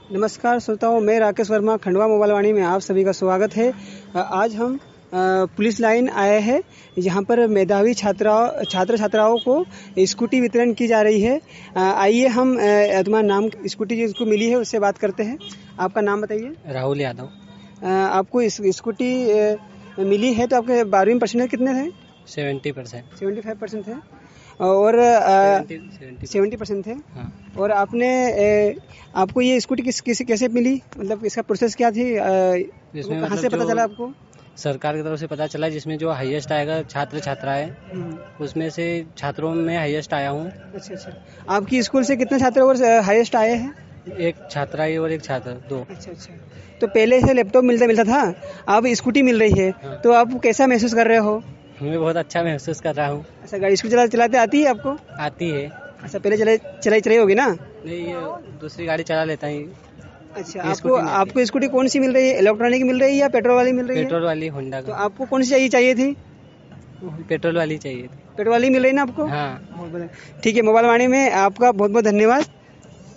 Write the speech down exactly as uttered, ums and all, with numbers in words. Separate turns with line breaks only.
नमस्कार श्रोताओं, मैं राकेश वर्मा, खंडवा मोबाइल वाणी में आप सभी का स्वागत है। आज हम पुलिस लाइन आए हैं, यहाँ पर मेधावी छात्राओं छात्र छात्राओं को स्कूटी वितरण की जा रही है। आइए हम तुम्हारा नाम, स्कूटी जिसको मिली है उससे बात करते हैं। आपका नाम बताइए।
राहुल यादव।
आपको इस स्कूटी मिली है तो आपके बारहवीं परसेंटेज कितने थे?
Seventy percent
seventy five percent थे और सेवेंटी परसेंट थे।
हाँ।
और आपने ए, आपको ये स्कूटी किस किस कैसे मिली, मतलब इसका प्रोसेस क्या थी?
इसमें
कहाँ
मतलब
से पता चला आपको?
सरकार की तरफ से पता चला, जिसमें जो हाईएस्ट आएगा छात्र छात्राएं, उसमें से छात्रों में हाईएस्ट आया हूँ।
अच्छा अच्छा। आपकी स्कूल से कितने छात्र और हाईएस्ट आए हैं?
एक छात्रा और एक छात्र, दो।
अच्छा अच्छा। तो पहले से लैपटॉप मिलता मिलता था, अब स्कूटी मिल रही है। हाँ। तो आप कैसा महसूस कर रहे हो?
मैं बहुत अच्छा महसूस कर रहा हूँ।
अच्छा, गाड़ी स्कूटी चला चलाते आती है आपको?
आती है।
अच्छा, पहले चले चलाई चलाई होगी ना?
नहीं, ये दूसरी गाड़ी चला लेता है।
अच्छा, आपको आपको स्कूटी कौन सी मिल रही है? इलेक्ट्रॉनिक मिल रही है या पेट्रोल वाली मिल रही है?
पेट्रोल वाली होंडा का।
तो आपको कौन सी चाहिए चाहिए थी?
पेट्रोल वाली चाहिए थी।
पेट्रोल वाली मिल रही है ना आपको?
हाँ।
ठीक है, मोबाइल वाणी में आपका बहुत बहुत धन्यवाद।